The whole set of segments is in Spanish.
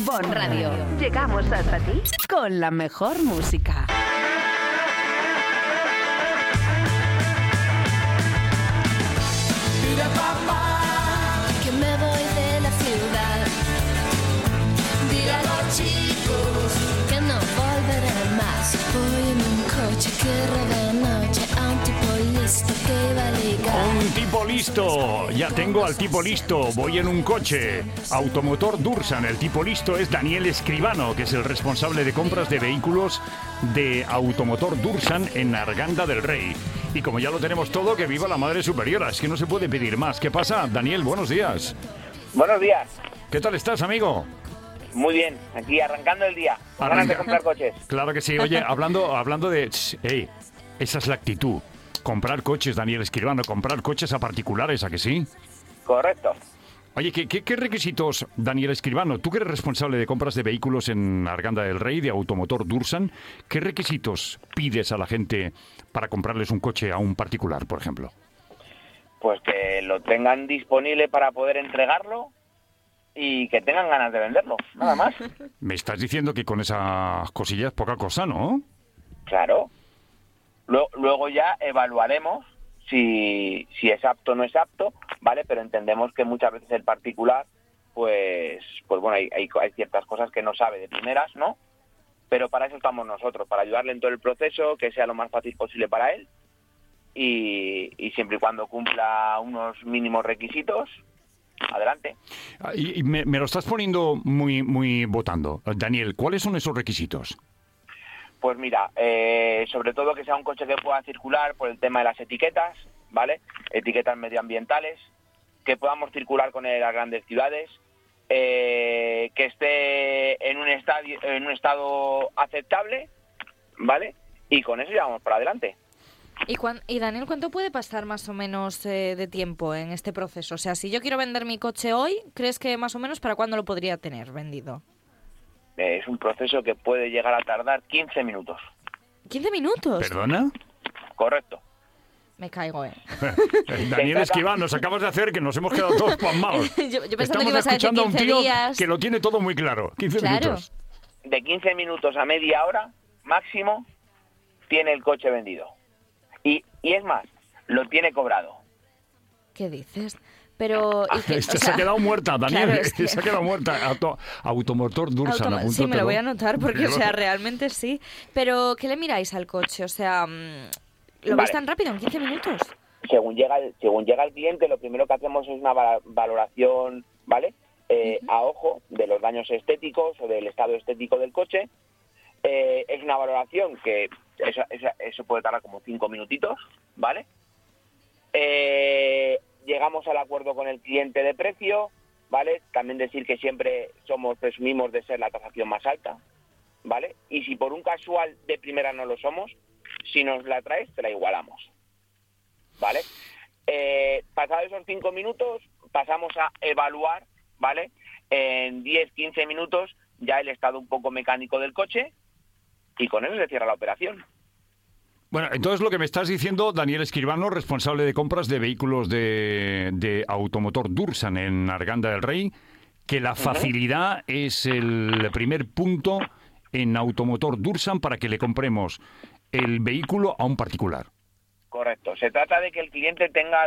Bon Radio. Llegamos hasta ti con la mejor música. Mira papá, que me voy de la ciudad. Dile a los chicos que no volveré más. Voy en un coche que roba noche a un tipo listo que va a ligar. Un tipo listo, ya tengo al tipo listo, voy en un coche. Automotor Dursan, el tipo listo es Daniel Escribano, que es el responsable de compras de vehículos de Automotor Dursan en Arganda del Rey. Y como ya lo tenemos todo, que viva la Madre Superiora, es que no se puede pedir más. ¿Qué pasa, Daniel? Buenos días. Buenos días. ¿Qué tal estás, amigo? Muy bien, aquí arrancando el día, con ganas de comprar coches. Claro que sí. Oye, hablando de... Hey, esa es la actitud. Comprar coches, Daniel Escribano, comprar coches a particulares, ¿a que sí? Correcto. Oye, ¿qué requisitos, Daniel Escribano, tú que eres responsable de compras de vehículos en Arganda del Rey, de Automotor Dursan, qué requisitos pides a la gente para comprarles un coche a un particular, por ejemplo? Pues que lo tengan disponible para poder entregarlo y que tengan ganas de venderlo, nada más. Me estás diciendo que con esas cosillas poca cosa, ¿no? Claro. Luego ya evaluaremos si es apto o no es apto, ¿vale? Pero entendemos que muchas veces el particular, pues bueno, hay ciertas cosas que no sabe de primeras, ¿no? Pero para eso estamos nosotros, para ayudarle en todo el proceso, que sea lo más fácil posible para él y siempre y cuando cumpla unos mínimos requisitos, adelante. Y me lo estás poniendo muy votando. Daniel, ¿cuáles son esos requisitos? Pues mira, sobre todo que sea un coche que pueda circular por el tema de las etiquetas, ¿vale? Etiquetas medioambientales, que podamos circular con él a las grandes ciudades, que esté en un estado aceptable, ¿vale? Y con eso ya vamos para adelante. Y Daniel, ¿cuánto puede pasar más o menos de tiempo en este proceso? O sea, si yo quiero vender mi coche hoy, ¿crees que más o menos para cuándo lo podría tener vendido? Es un proceso que puede llegar a tardar 15 minutos. ¿15 minutos? ¿Perdona? Correcto. Me caigo, Daniel Escribano, nos acabas de hacer que nos hemos quedado todos pasmados. yo pensando Estamos que ibas a decir escuchando a un 15 tío días. que lo tiene todo muy claro. 15 Claro. minutos. De 15 minutos a media hora, máximo, tiene el coche vendido. Y es más, lo tiene cobrado. ¿Qué dices? Pero... ¿y qué? Se ha quedado muerta, Daniel. Claro, es que... Se ha quedado muerta. Automotor Dursan, apúntatelo. Sí, me lo voy a anotar porque, o sea, realmente sí. Pero, ¿qué le miráis al coche? O sea, ¿lo veis tan rápido, en 15 minutos? Según llega el cliente, lo primero que hacemos es una valoración, ¿vale? A ojo de los daños estéticos o del estado estético del coche. Es una valoración que eso puede tardar como 5 minutitos, ¿vale? Llegamos al acuerdo con el cliente de precio, ¿vale? También decir que siempre presumimos de ser la tasación más alta, ¿vale? Y si por un casual de primera no lo somos, si nos la traes, te la igualamos, ¿vale? Pasados esos 5 minutos, pasamos a evaluar, ¿vale? En 10-15 minutos ya el estado un poco mecánico del coche y con eso se cierra la operación. Bueno, entonces lo que me estás diciendo, Daniel Escribano, responsable de compras de vehículos de Automotor Dursan en Arganda del Rey, que la facilidad es el primer punto en Automotor Dursan para que le compremos el vehículo a un particular. Correcto. Se trata de que el cliente tenga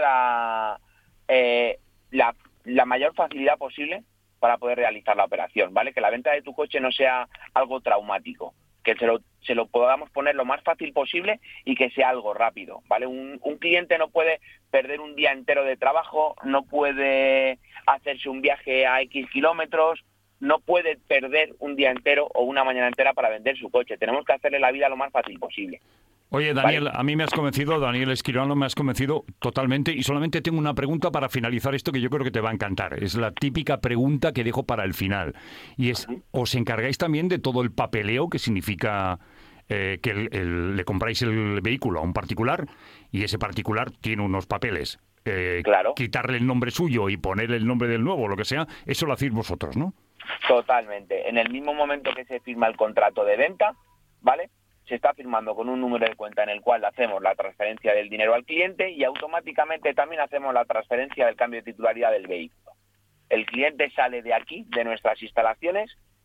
la mayor facilidad posible para poder realizar la operación, ¿vale? Que la venta de tu coche no sea algo traumático, que se lo podamos poner lo más fácil posible y que sea algo rápido, ¿vale? Un cliente no puede perder un día entero de trabajo, no puede hacerse un viaje a X kilómetros, no puede perder un día entero o una mañana entera para vender su coche. Tenemos que hacerle la vida lo más fácil posible. Oye, Daniel, ¿vale? A mí me has convencido, Daniel Escribano me has convencido totalmente y solamente tengo una pregunta para finalizar esto que yo creo que te va a encantar. Es la típica pregunta que dejo para el final y es, ¿os encargáis también de todo el papeleo que significa que le compráis el vehículo a un particular y ese particular tiene unos papeles? Claro. Quitarle el nombre suyo y ponerle el nombre del nuevo, lo que sea, eso lo hacéis vosotros, ¿no? Totalmente. En el mismo momento que se firma el contrato de venta, ¿vale? Se está firmando con un número de cuenta en el cual hacemos la transferencia del dinero al cliente y automáticamente también hacemos la transferencia del cambio de titularidad del vehículo. El cliente sale de aquí, de nuestras instalaciones,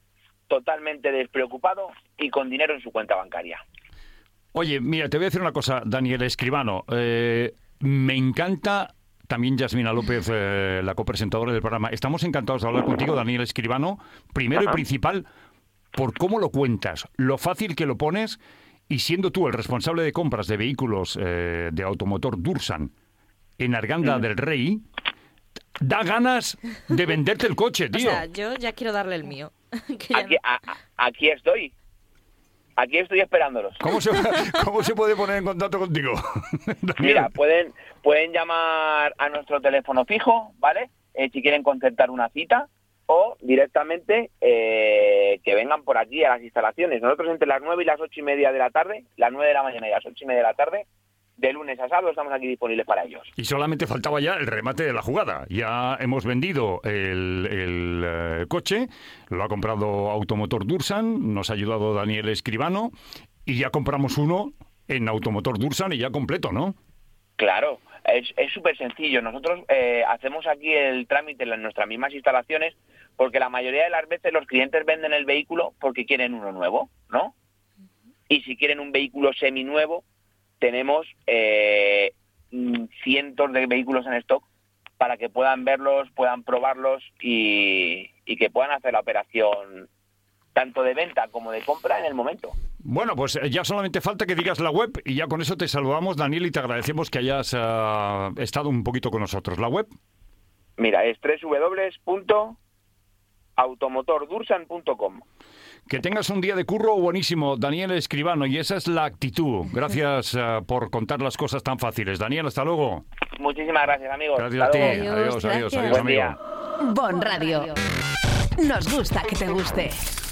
totalmente despreocupado y con dinero en su cuenta bancaria. Oye, mira, te voy a decir una cosa, Daniel Escribano. Me encanta también Yasmina López, la copresentadora del programa. Estamos encantados de hablar contigo, Daniel Escribano. Primero y principal, por cómo lo cuentas, lo fácil que lo pones, y siendo tú el responsable de compras de vehículos de automotor Dursan en Arganda del Rey, da ganas de venderte el coche, tío. O sea, yo ya quiero darle el mío. Aquí estoy. Aquí estoy esperándolos. ¿Cómo se puede poner en contacto contigo? Mira, pueden llamar a nuestro teléfono fijo, ¿vale? Si quieren concertar una cita, o directamente que vengan por aquí a las instalaciones. Nosotros entre las 9 y las 8:30 de la tarde, las 9 de la mañana y las 8:30 de la tarde, de lunes a sábado estamos aquí disponibles para ellos. Y solamente faltaba ya el remate de la jugada. Ya hemos vendido el coche, lo ha comprado Automotor Dursan, nos ha ayudado Daniel Escribano, y ya compramos uno en Automotor Dursan y ya completo, ¿no? Claro, es súper sencillo. Nosotros hacemos aquí el trámite en nuestras mismas instalaciones, porque la mayoría de las veces los clientes venden el vehículo porque quieren uno nuevo, ¿no? Y si quieren un vehículo seminuevo, tenemos cientos de vehículos en stock para que puedan verlos, puedan probarlos y que puedan hacer la operación tanto de venta como de compra en el momento. Bueno, pues ya solamente falta que digas la web y ya con eso te saludamos, Daniel, y te agradecemos que hayas estado un poquito con nosotros. ¿La web? Mira, es www.automotordursan.com. Que tengas un día de curro buenísimo, Daniel Escribano, y esa es la actitud. Gracias por contar las cosas tan fáciles. Daniel, hasta luego. Muchísimas gracias, amigos. Gracias a ti. Adiós, Adiós, gracias. amigo. Buen día. Bon Radio. Nos gusta que te guste.